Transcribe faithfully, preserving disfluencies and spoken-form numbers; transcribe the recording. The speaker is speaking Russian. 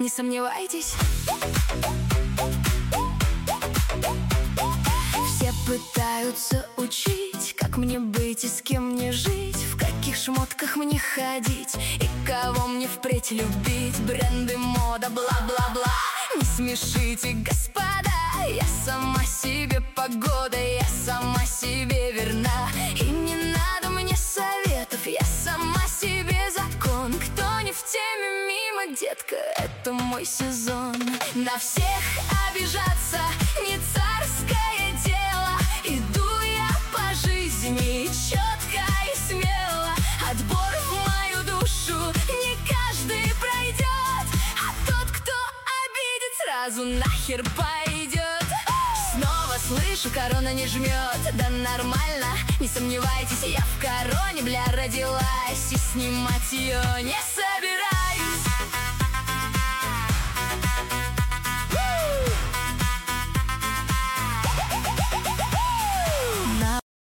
сомневайтесь. Все пытаются учить, как мне быть и с кем мне жить, в каких шмотках мне ходить и кого мне впредь любить. Бренды, мода, бла-бла-бла. Не смешите, господа, я сама себе погода, я сама себе верна. И не надо мне советов, я сама себе закон. Кто не в теме, мимо, детка, это мой сезон. На всех обижаться не царское дело. Иду я по жизни четко и смело. Отбор в мою душу не каждый пройдет, а тот, кто обидит, сразу нахер пойдет. Снова слышу, корона не жмет. Да нормально, не сомневайтесь, я в короне, бля, родилась, и снимать ее не собираюсь.